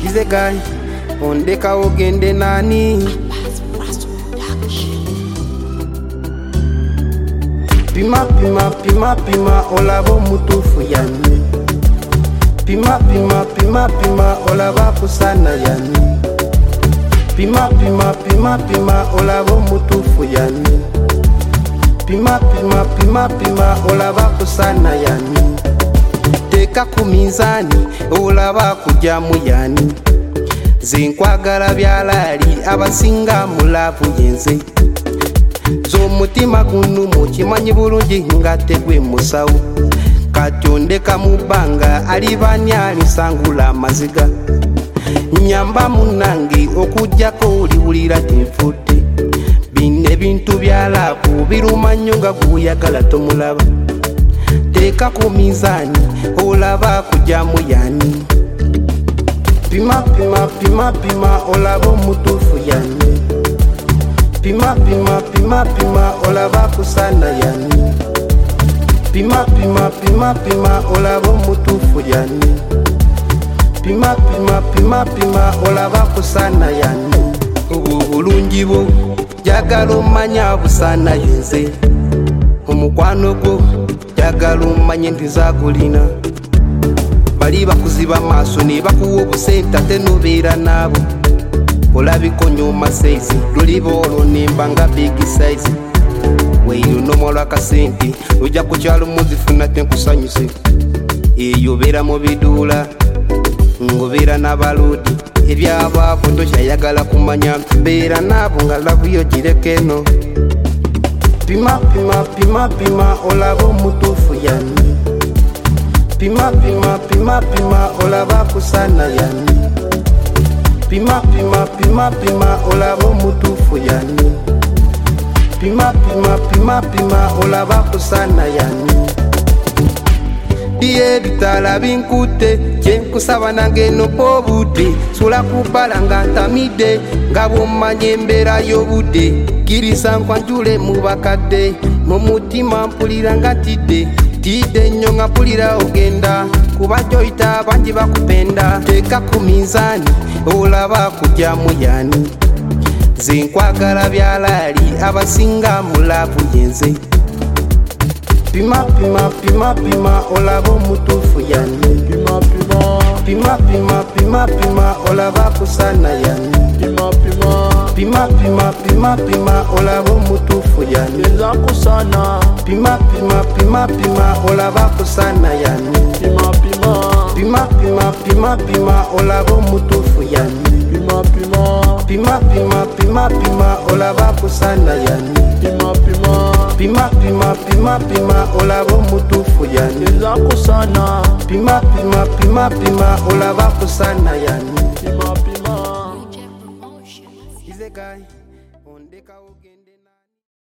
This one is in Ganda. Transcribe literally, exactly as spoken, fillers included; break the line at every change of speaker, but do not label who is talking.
He's a guy, ondeka ogende nani. Pima pima pima pima olabo mutufu yani. Pima pima pima pima olaba kusana yani. Pima pima pima pima olabo mutufu yani. Pima pima pima pima olaba kusana yani. Teka ku minzani olaba kujamu yani. Zinkwagala byalali abasinga mulavu yenze. Zo mutima gunu mukimanyi bulungi nga tegwe musawo. Katyondeka mubanga alibani alisangula amaziga. Nyamba munange okujjako oliwulira tenfudde. Bino ebintu byalaku biruma nnyo nga guyagala tomulaba. Teka ku minzani olaba kujamu yani. Pima pima pima pima olaba omutuufu yani. Pima pima pima pima olaba kusana yani. Pima pima pima pima olaba omutuufu yani. Pima pima pima pima olaba kusana yani. Obulungi bwo jagala omanya busana yenze. Omukwano gwo jagala omanye nti zagulina. Bali bakuziba maaso ne bakuwa obusente ate nobeera naabo. Olabiko nyuma size luliba olwo nimba nga big size. Weyo nomolwa kasente ojja ku kyalo muzifuna tenkusanyuse. Eyo beera mu biduula ngobeera n'abaludi ebyabaavu tokyayagala kumanya beera naabo nga lavu yo gireka eno. Pima pima pima pima olaba omutuufu yani. Pima pima pima pima olaba kusana yani. Pima pima pima pima olaba omutuufu yani. Pima pima pima pima olaba kusana yani. Diye bitala binkute kyenkusaba nange nopo budde. Sula kubala nga ntamidde nga bw'omanya embeera y'obudde. Kirisa nkwanjule mu bakadde mu mutima mpulira nga tidde. Tidde nnyo nga mpulira ogenda kuba gy'oyita bangi bakupenda. Teka ku minzani olaba kujamu yani. Zinkwagala byalali abasinga mulavu yenze. Pima pima pima pima olaba omutuufu yani.
Pima pima
Pima pima pima pima olaba kusana yani.
Pima pima
Pima pima pima pima olaba omutuufu yani.
Eza kusana.
Pima pima pima pima olaba kusana yani.
Pima pima
Pima pima pima pima olaba omutuufu yani.
Pima pima
Pima pima pima pima olaba kusana yani.
Pima pima
Pima pima pima pima olaba omutuufu yani.
Eza kusana.
Pima pima pima pima olaba kusana yani.
Pima pima
He's a guy ondeka ogende.